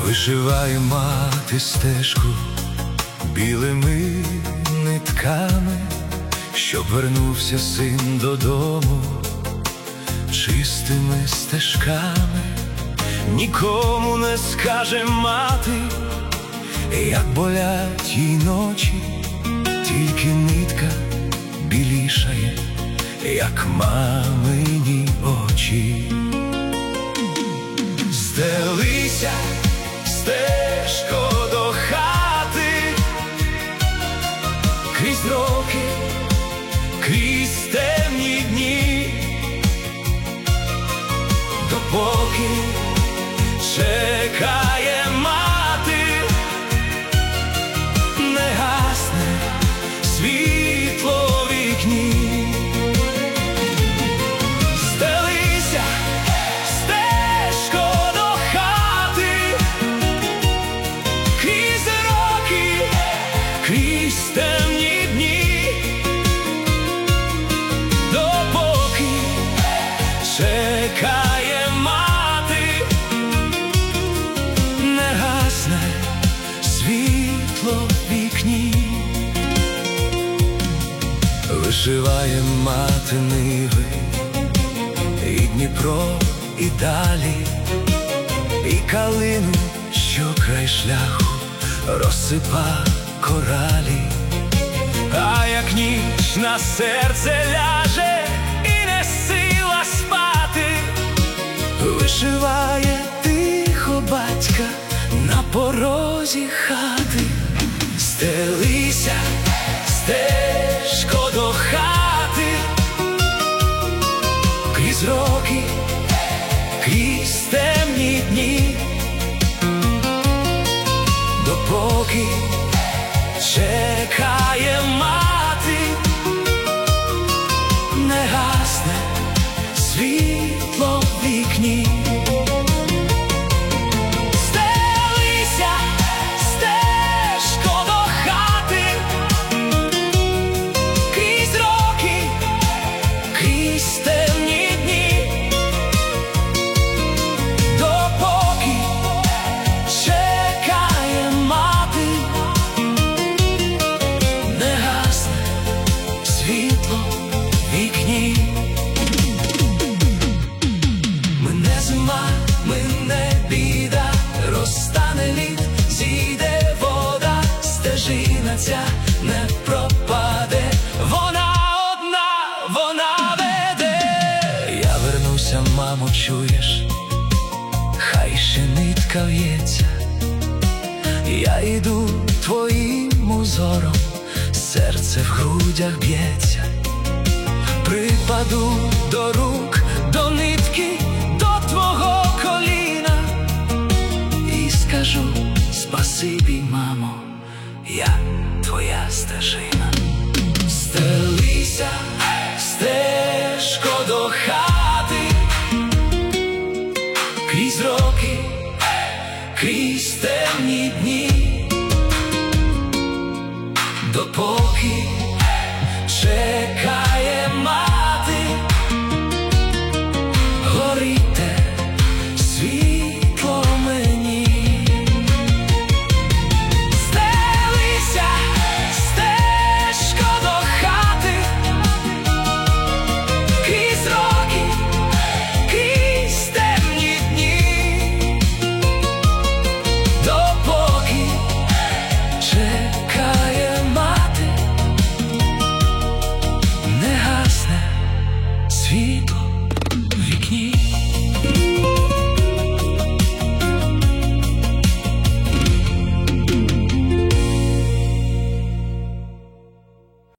Вишиває мати стежку білими нитками, щоб вернувся син додому чистими стежками. Нікому не скаже мати, як болять їй ночі, тільки нитка білішає, як мамині очі. Стелися, стежко, до хати, крізь роки, крізь темні дні, допоки чекає мати, не гасне світло в вікні. Стелися, стежко, до хати, крізь роки, крізь темні дні, допоки чекає мати, не гасне світло в вікні. Вишиває мати ниви, і Дніпро, і далі, і калину, що край шляху розсипа коралі. А як ніч на серце ляже і не сила спати, вишиває тихо батька на порозі хати. Стелися, стежко, до хати, крізь роки, крізь темні дні, допоки чекає мати, не гасне світло в вікні. Стелися, стежко, до хати, крізь роки, крізь темні дні, допоки чекає мати, не гасне світло в вікні. Мине зима, мине біда, розтане лід, зійде вода, стежина ця не пропаде, вона одна, вона веде. Я вернуся, мамо, чуєш, хай ще нитка в'ється, я йду твоїм узором, серце в грудях б'ється. Припаду до рук, до нитки, до твого коліна і скажу спасибі, мамо, я твоя стежина. Стелися, стежко, до хати, крізь роки, крізь темні дні, допоки чекає